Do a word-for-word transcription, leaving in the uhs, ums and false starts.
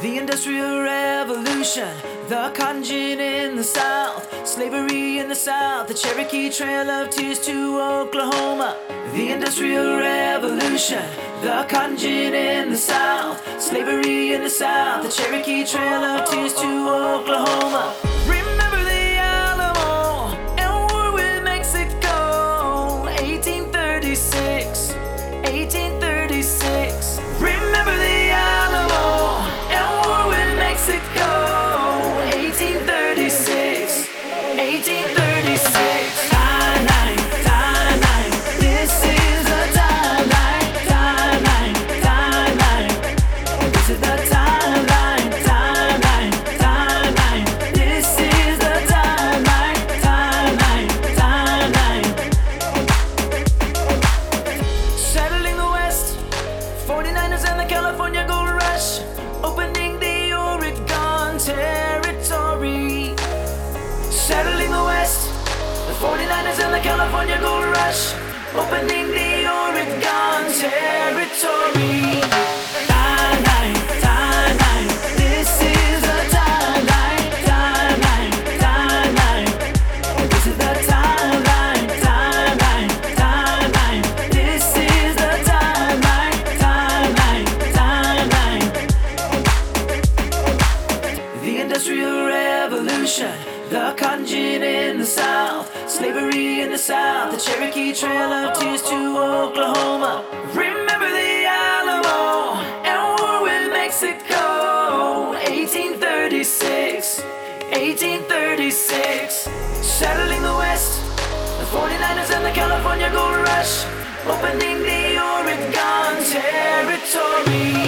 The Industrial Revolution, the cotton gin in the South, slavery in the South, the Cherokee Trail of Tears to Oklahoma. The Industrial Revolution, the cotton gin in the South, slavery in the South, the Cherokee Trail of Tears to Oklahoma. Remember the Alamo and war with Mexico, eighteen thirty-six, eighteen thirty-six. Remember the Alamo and war with Mexico, eighteen thirty-six, eighteen thirty-six. Timeline, timeline, this is the timeline, timeline, timeline. This is the timeline, timeline, timeline. This is the timeline, timeline, timeline. Settling the West, forty-niners and the California Gold Rush, opening the Oregon Territory. Settling the West, the forty-niners and the California Gold Rush, opening the Oregon Territory. Timeline, timeline, this is the timeline, timeline, timeline. This is the timeline, timeline, timeline. This is the timeline, timeline, timeline. The Industrial Revolution, the cotton gin in the South, slavery in the South, the Cherokee Trail of Tears to Oklahoma. Remember the Alamo and war with Mexico, eighteen thirty-six, eighteen thirty-six. Settling the West, the forty-niners and the California Gold Rush, opening the Oregon Territory.